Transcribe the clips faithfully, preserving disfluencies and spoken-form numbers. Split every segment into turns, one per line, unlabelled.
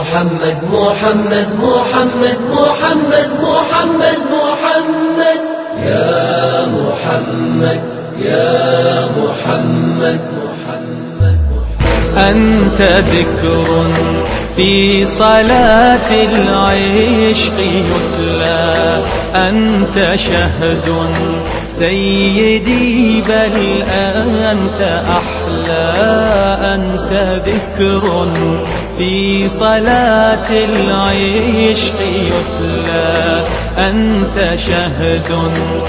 محمد محمد محمد محمد محمد محمد يا محمد يا محمد محمد
أنت ذكر في صلاة العشق يتلى، أنت شهد سيدي بل أنت أحلى، أنت ذكر في صلاة العشق يتلى، أنت شهد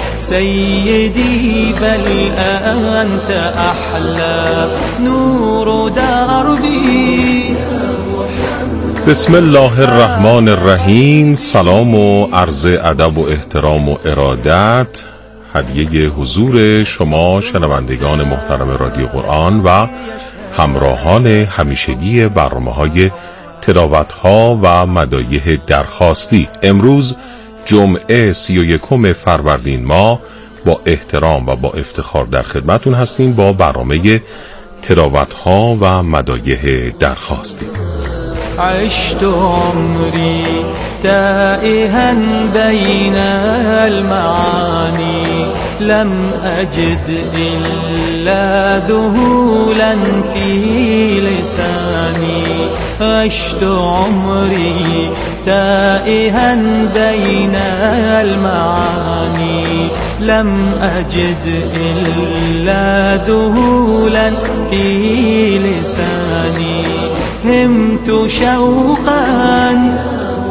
سيدي بل أنت أحلى، نور دربي.
بسم الله الرحمن الرحیم. سلام و عرض ادب و احترام و ارادت هدیه حضور شما شنوندگان محترم رادیو قرآن و همراهان همیشگی برنامه‌های تلاوت‌ها و مدایح درخواستی. امروز جمعه سی و یکم فروردین ماه با احترام و با افتخار در خدمتون هستیم با برنامه تلاوت‌ها و مدایح درخواستی.
عشت عمري تائها بين المعاني، لم أجد إلا ذهولا في لساني، عشت عمري تائها بين المعاني، لم أجد إلا ذهولا في لساني، همت شوقا.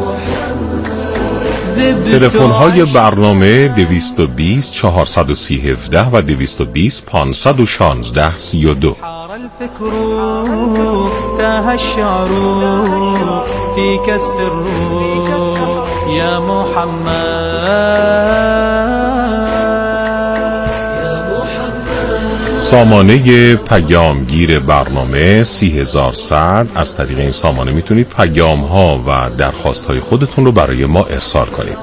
تلفن های برنامه دویست و بیست چهارصد و سی هفده و دویست و بیست پانصد و شانزده سی و دو.
حار الفكر تهشعر فيك السر يا محمد.
سامانه پیامگیر برنامه سی هزار صد. از طریق این سامانه میتونید پیام ها و درخواست های خودتون رو برای ما ارسال کنید.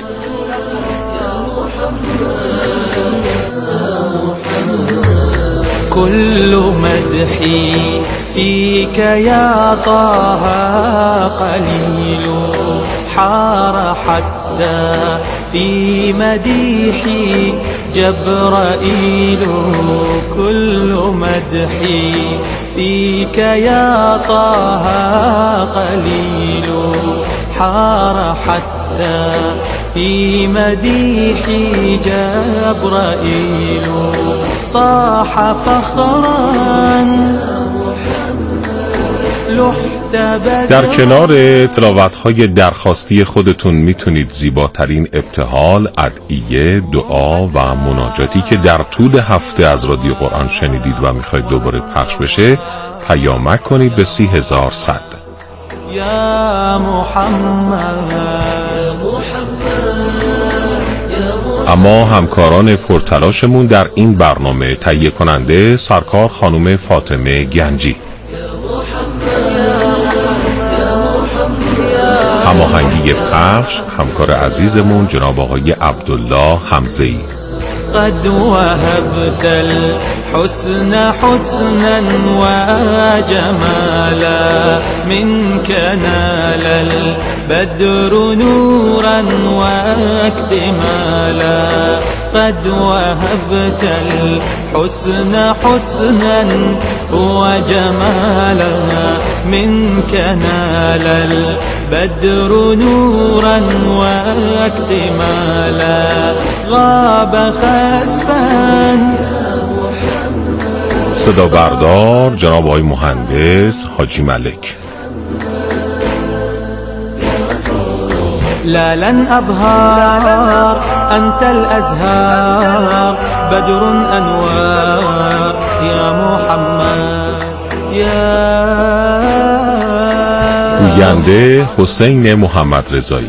كل مدحي فيك يا طه قليل، حار حتى في مديحي جبرائيل، كل مدحي فيك يا طه قليل، حار حتى في مديحي جبرائيل، صاح فخرا
در کنار تلاوت‌های درخواستی خودتون میتونید زیباترین ابتهال، ادعیه، دعا و مناجاتی که در طول هفته از رادیو قرآن شنیدید و میخواید دوباره پخش بشه پیامک کنید به سی هزار صد.
یا محمد.
اما همکاران پرتلاشمون در این برنامه تهیه کننده سرکار خانم فاطمه گنجی، هماهنگی پخش همکار عزیزمون جناب آقای عبدالله حمزه‌ای.
قد وهبت الحسن حسنا وجمالا، منك نال البدر نورا واكتمالا، قد وهبت الحسن حسنا وجمالا، منك نال البدر نورا واكتمالا، غاب خسفا.
صدا بردار جناب آقای مهندس حاجی ملک.
لا لن أظهر أنت الأزهار، بدر أنوار يا محمد يا.
گوینده حسین محمد رضایی.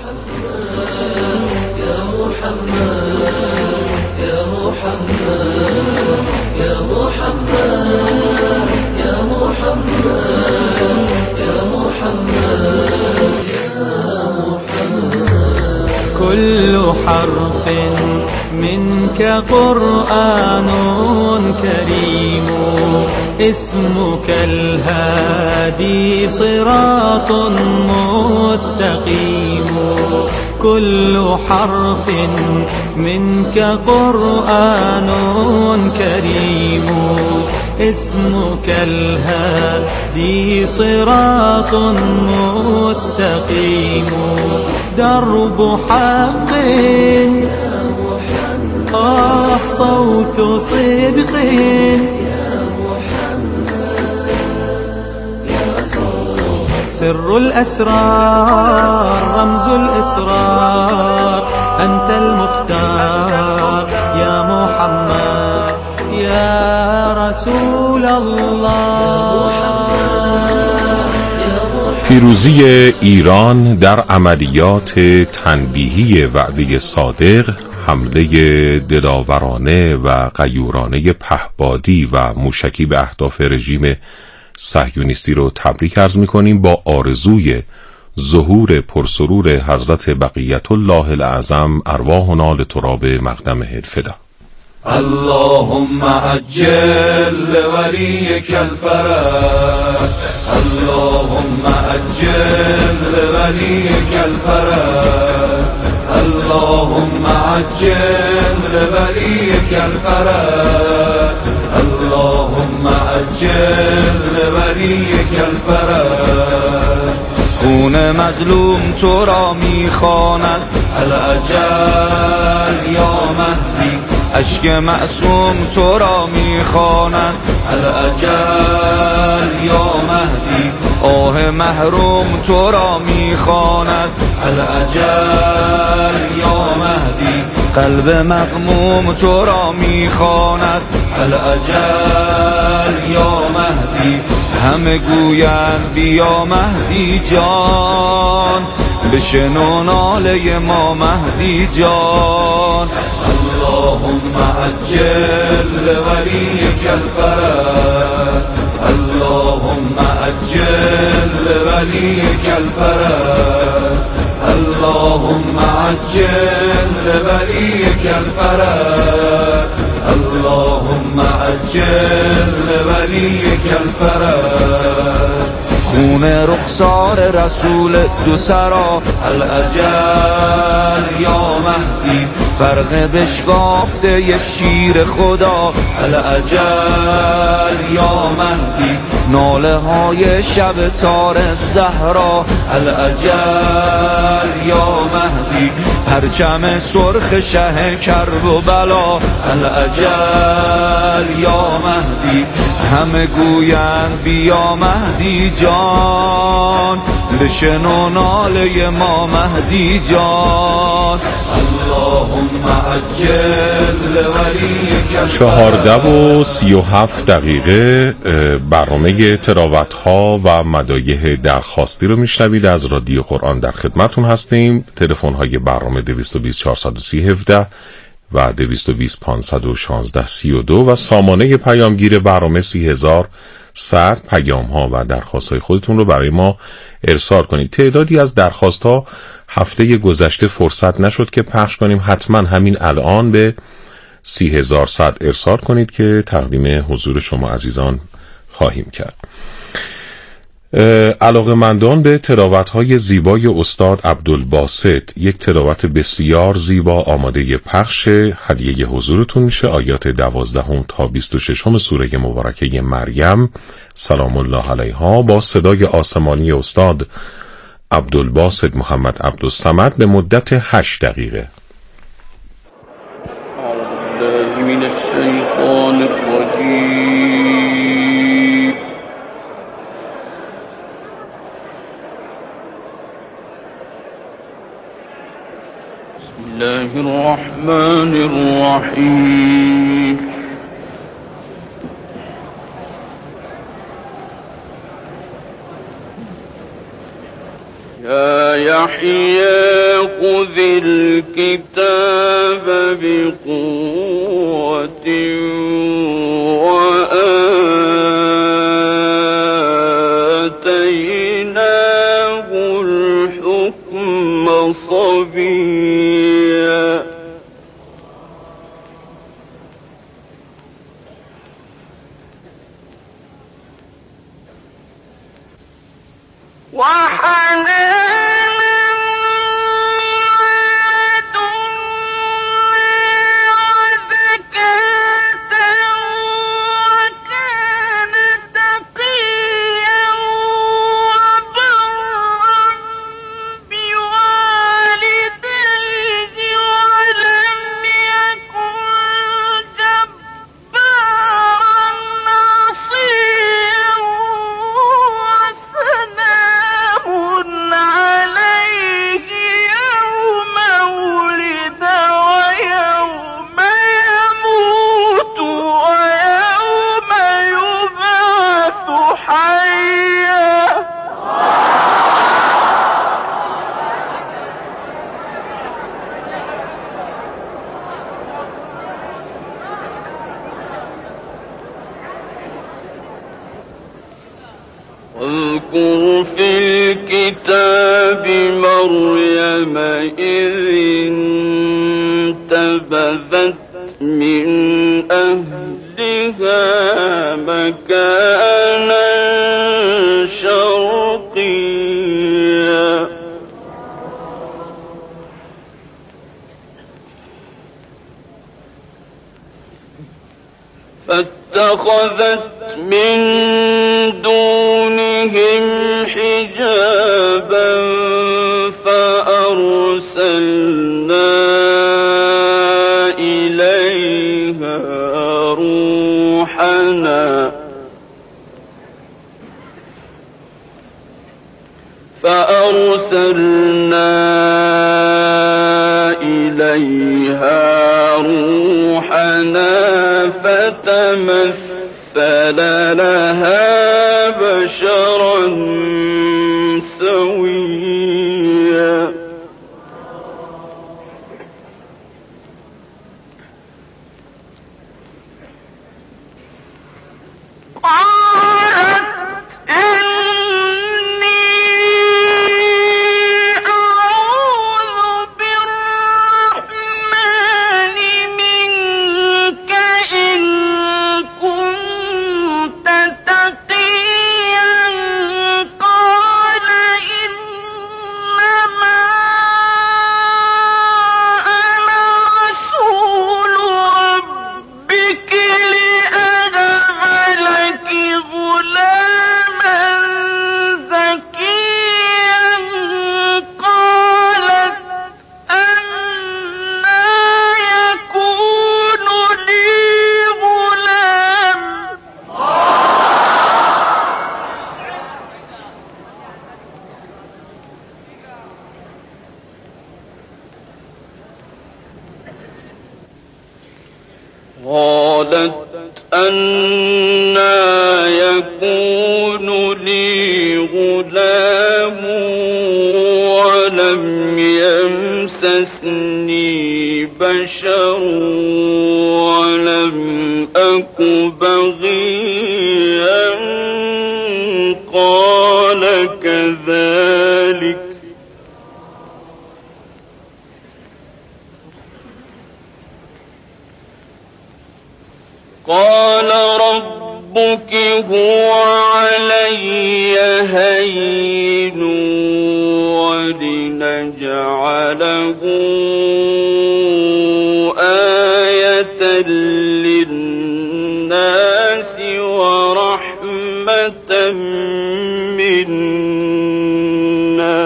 كل حرف منك قرآن كريم، اسمك الهادي صراط مستقيم كل حرف منك قرآن كريم اسمك الهادي صراط مستقيم درب حق آه صوت صدق سر الأسرار رمز الإسرار أنت المختار يا محمد يا رسول الله.
پیروزی ایران در عملیات تنبیهی وعده صادق، حمله دلاورانه و غیورانه پهپادی و موشکی به اهداف رژیم صهیونیستی رو تبریک عرض می‌کنیم با آرزوی ظهور پرسرور حضرت بقیت الله الاعظم ارواحنا لتراب مقدمه الفدا.
اللهم عجل لوليك الفرج اللهم عجل لوليك الفرج اللهم عجل لوليك الفرج اللهم عجل لوليك الفرج. خون مظلوم تو را میخواند الاجل یا مهدی، اشک معصوم تو را میخواند الاجل یا مهدی، آه محروم تو را میخواند الاجل یا مهدی، قلب مغموم تو را میخواند الاجل یا مهدی. همه گویند بیا مهدی جان، بشنو ناله ما مهدی جان. اللهم عجل لوليك الفرج اللهم عجل لوليك الفرج اللهم عجل لوليك الفرج اللهم عجل لوليك الفرج. خون رخسار رسول دو سرا الاجل یا مهدی، فرق بشکافته ی شیر خدا الاجل یا مهدی، ناله های شب تار زهرا الاجل یا مهدی، پرچم سرخ شه کرب و بلا الاجل یا مهدی. همه گویند بیا مهدی جان، بشنو ناله ما مهدی جان. اللهم عجل لوليك.
چهارده و سی و هفت دقیقه برنامه تلاوت ها و مدایح درخواستی رو میشنوید. از رادیو قرآن در خدمتون هستیم. تلفن های برنامه دویست و بیست چهارصد و سی هفده و دویست و بیست پانصد و شانزده سی و دو و سامانه پیامگیر برنامه سی هزار صد. پیام ها و درخواست های خودتون رو برای ما ارسال کنید. تعدادی از درخواست ها هفته گذشته فرصت نشد که پخش کنیم، حتما همین الان به سی هزار صد ارسال کنید که تقدیم حضور شما عزیزان خواهیم کرد. علاقه‌مندان به تلاوت‌های زیبای استاد عبدالباسط، یک تلاوت بسیار زیبا آماده پخش، هدیه حضورتون میشه. آیات دوازدهم تا بیست و ششم سوره مبارکه مریم سلام الله علیها با صدای آسمانی استاد عبدالباسط محمد عبدالصمد به مدت هشت دقیقه.
من الشیطان الرجیم. بسم الله الرحمن الرحیم. يا يحيى خذ الكتاب بقوة وآتيناه الحكم صبيا. واذكر في الكتاب مريم إذ انتبذت من أهلها مكانا شرقيا فاتخذت من دونهم حجابا فأرسلنا إليها روحنا فأرسلنا إليها روحنا فتمثل لها بشرا سويا قالت إني أعوذ بالرحمن منك إن كنت تقيا قال إنما أنا رسول ربك لأهب لك غلاما زكيا قالت أنى يكون لي غلام قالت أنى يكون لي غلام ولم يمسسني بشر ولم أك بغيا قال كذلك قال ربك هو علي هين ولنجعله آية للناس ورحمة منا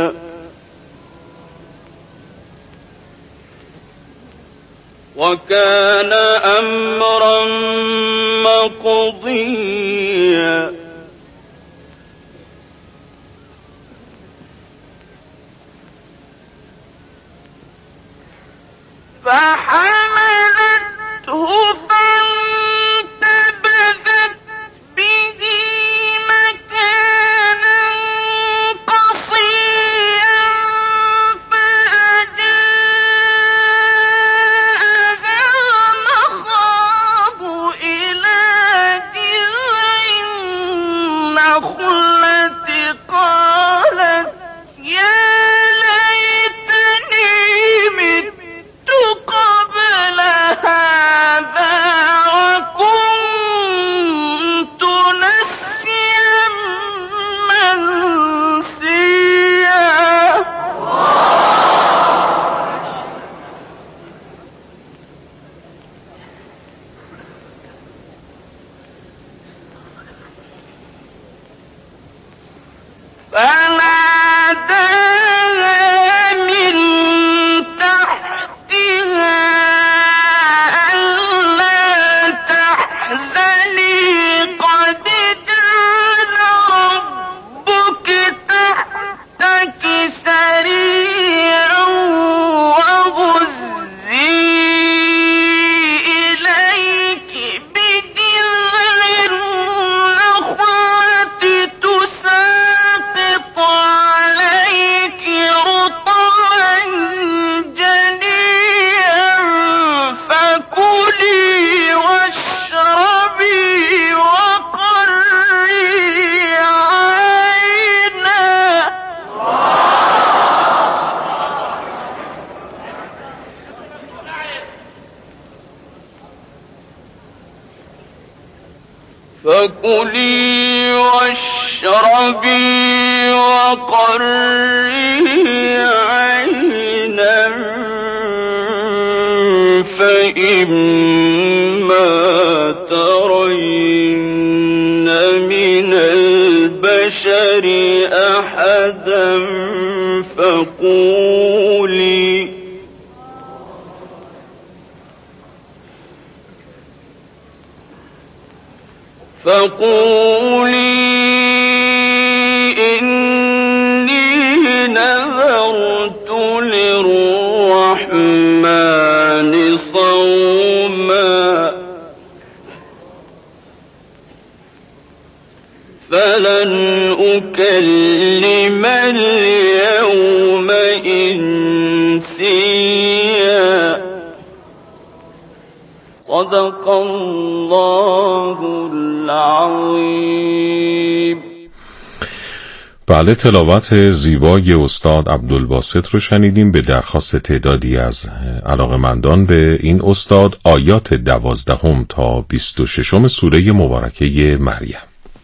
وكان أمرا مقضيا فحملته فانتبذت به مكانا قصيا فأجاءها المخاض إلى جذع النخلة قالت يا ليتني مت قبل هذا وكنت نسيا منسيا فكلي واشربي وقري عينا فإما ترين من البشر أحدا فقولي فقولي إني نذرت للرحمن صوما فلن أكلم اليوم إنسيا. صدق الله العظیم.
بله، تلاوت زیبای استاد عبدالباسط رو شنیدیم. به درخواست تعدادی از علاقه‌مندان به این استاد، آیات دوازدهم تا بیست و ششم سوره مبارکه مریم.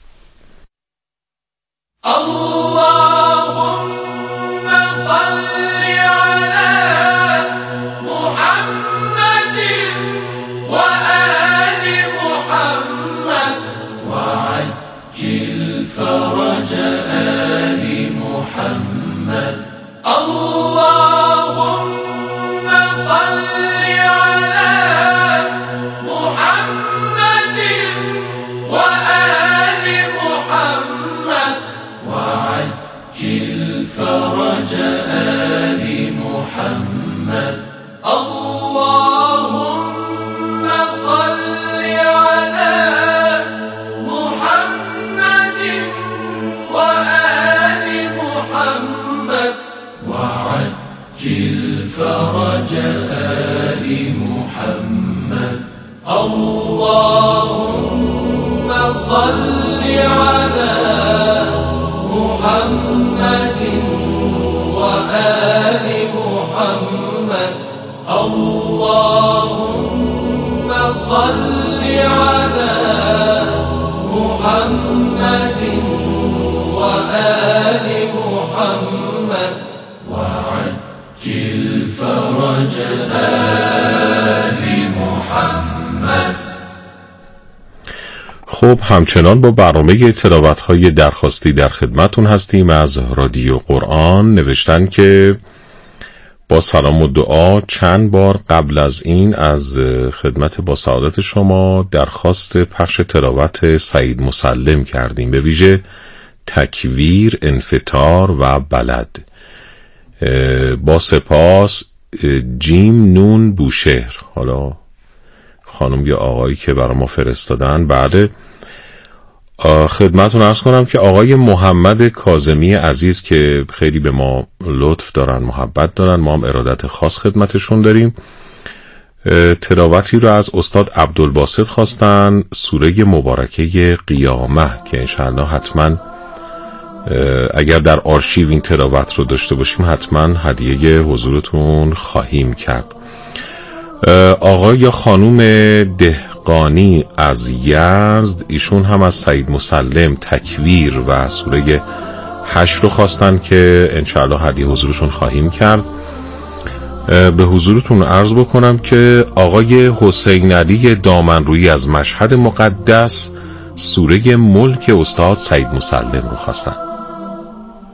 خب، همچنان با برنامه تلاوت‌های درخواستی در خدمتون هستیم. از رادیو قرآن نوشتن که با سلام و دعا چند بار قبل از این از خدمت با سعادت شما درخواست پخش تلاوت سعید مسلم کردیم، به ویژه تکویر، انفطار و بلد. با سپاس. جیم نون بوشهر، حالا خانم یا آقایی که برای ما فرستادن. بله، خدمتون عرض کنم که آقای محمد کاظمی عزیز که خیلی به ما لطف دارن، محبت دارن، ما هم ارادت خاص خدمتشون داریم، تلاوتی رو از استاد عبدالباسط خواستن، سوره مبارکه قیامه، که انشاءالله حتما اگر در آرشیو این تلاوت رو داشته باشیم حتما هدیه حضورتون خواهیم کرد. آقای یا خانوم دهقانی از یزد، ایشون هم از سعید مسلم تکویر و سوره هشت رو خواستن که انشاءالله هدیه حضورشون خواهیم کرد. به حضورتون عرض بکنم که آقای حسین علی دامنرویی از مشهد مقدس سوره ملک استاد سعید مسلم رو خواستن.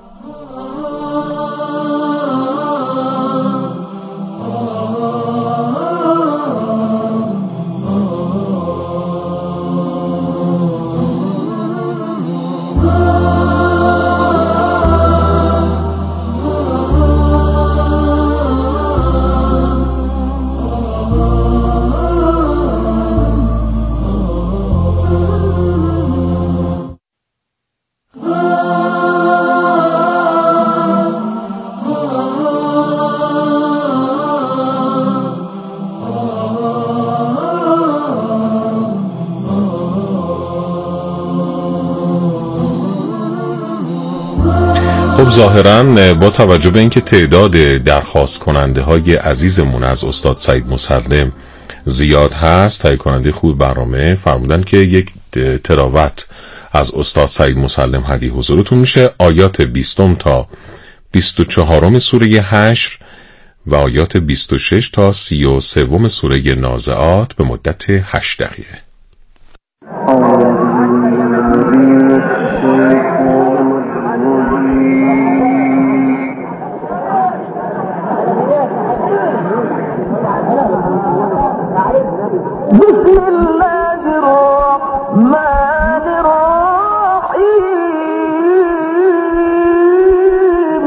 خب ظاهراً با توجه به اینکه تعداد درخواست کننده های عزیزمون از استاد سعید مسلم زیاد هست، تهیه کننده خوب برنامه فرمودن که یک تلاوت از استاد سعید مسلم هدیه حضورتون میشه. آیات بیستم تا بیست و چهارم سوره حشر و آیات بیست و شش تا سی و سوم سوره نازعات به مدت هشت دقیقه.
بسم الله الرحمن الرحيم.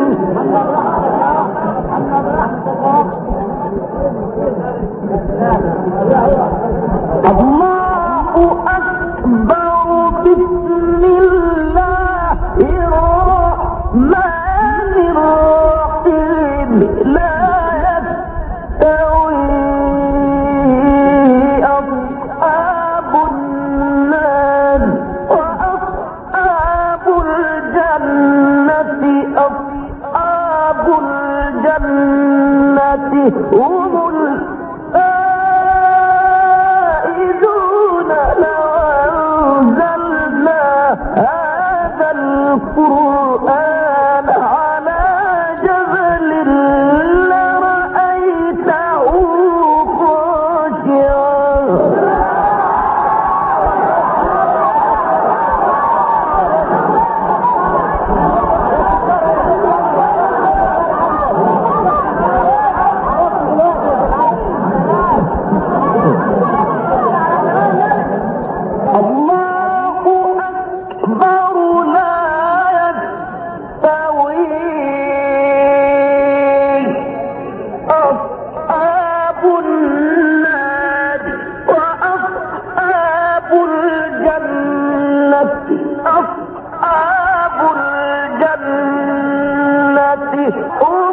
الله أكبر. بسم الله الرحمن الرحيم. لا يستوي أصحاب النار وأصحاب الجنة أصحاب الجنة هم الفائزون. لو أنزلنا هذا القرآن على جبل لرأيته خاشعا. الله أكبر. لا يستوي أصحاب النار وأصحاب الجنة أصحاب الجنة هم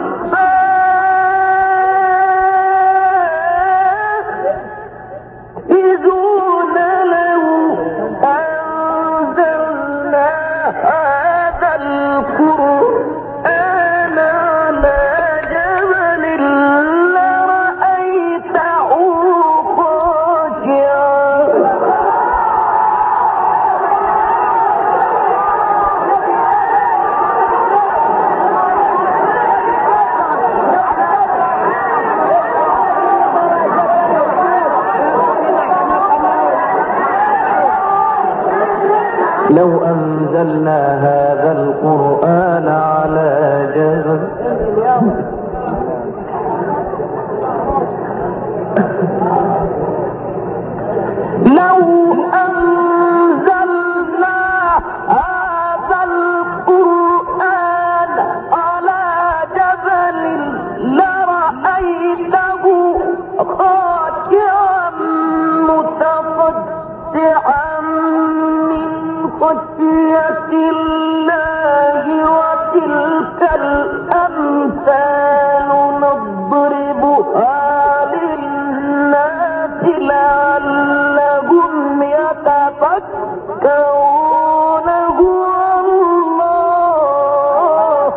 الفائزون. لو أنزلنا هذا القرآن على جبل لرأيته خاشعا. لو أنزلنا هذا القرآن على جبل لو أنزلنا هذا القرآن على جبل لرأيته خاشعا متصدعا من خشية الله. وتلك الأمثال نضربها للناس لعلهم يتفكرون. هو الله.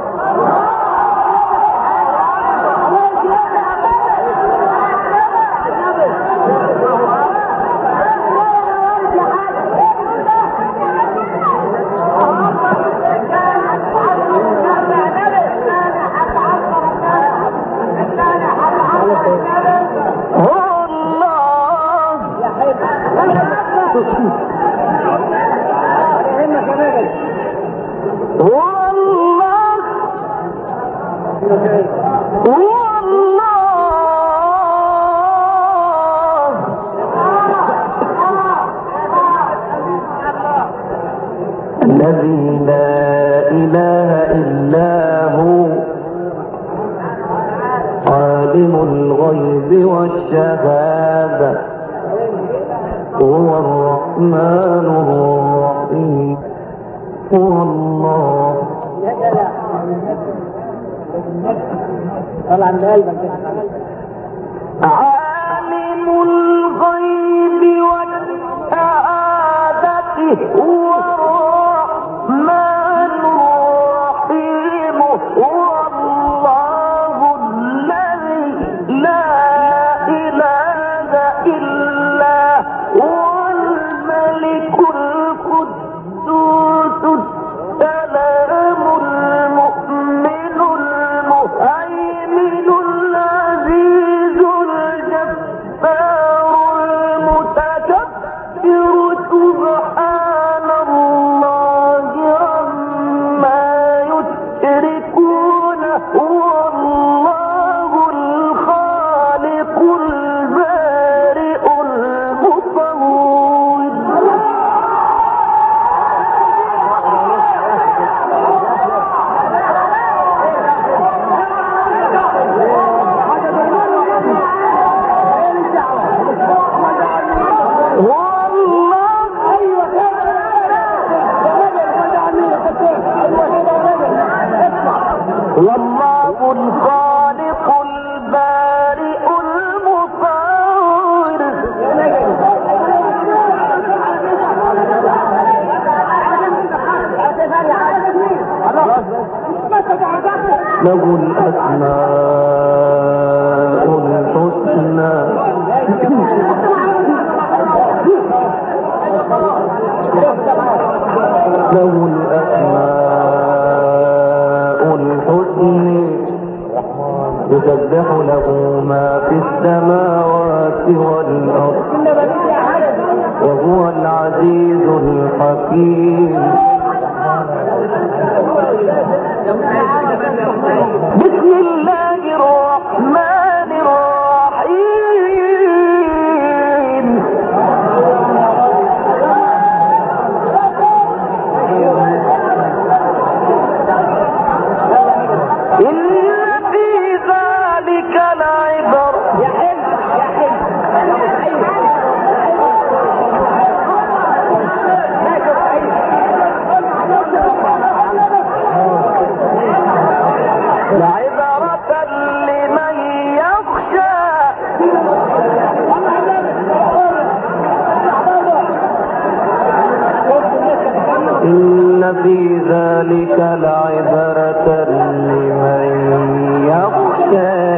الذي لا إله إلا هو عالم الغيب والشهادة هو الرحمن الرحيم. هو الله. عالم الغيب والشهادة هو الرحمن الرحيم. والله الخالق البارئ المصور له الأسماء الحسنى له الأسماء الحسنى يسبح له ما في السماوات والأرض وهو العزيز الحكيم. بسم الله الرحمن الرحيم. إن في ذلك لعبر لعبرة لمن يخشى. إن في ذلك لعبرة لمن يخشى.